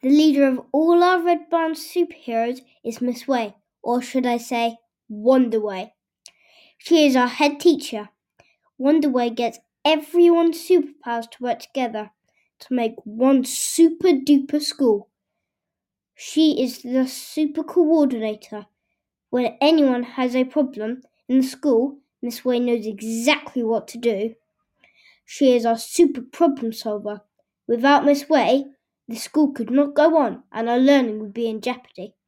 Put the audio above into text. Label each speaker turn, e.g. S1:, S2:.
S1: The leader of all our Red Barn superheroes is Miss Way, or should I say, Wonder Way. She is our head teacher. Wonder Way gets everyone's superpowers to work together to make one super duper school. She is the super coordinator. When anyone has a problem in the school, Miss Way knows exactly what to do. She is our super problem solver. Without Miss Way, the school could not go on and our learning would be in jeopardy.